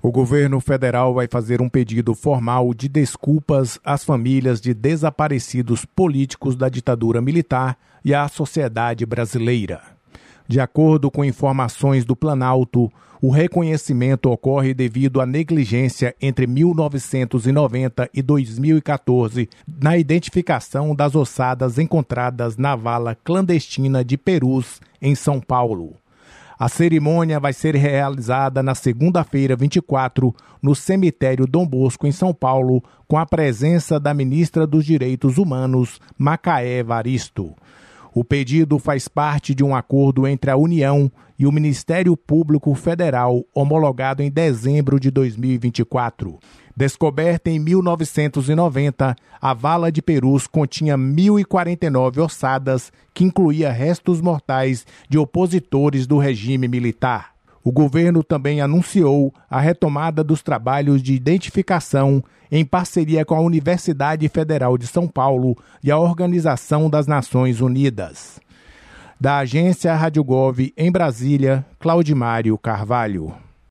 O governo federal vai fazer um pedido formal de desculpas às famílias de desaparecidos políticos da ditadura militar e à sociedade brasileira. De acordo com informações do Planalto, o reconhecimento ocorre devido à negligência entre 1990 e 2014 na identificação das ossadas encontradas na vala clandestina de Perus, em São Paulo. A cerimônia vai ser realizada na segunda-feira, 24, no cemitério Dom Bosco, em São Paulo, com a presença da ministra dos Direitos Humanos, Macaé Evaristo. O pedido faz parte de um acordo entre a União e o Ministério Público Federal, homologado em dezembro de 2024. Descoberta em 1990, a vala de Perus continha 1.049 ossadas, que incluía restos mortais de opositores do regime militar. O governo também anunciou a retomada dos trabalhos de identificação em parceria com a Universidade Federal de São Paulo e a Organização das Nações Unidas. Da agência Rádio Gov, em Brasília, Claudimário Carvalho.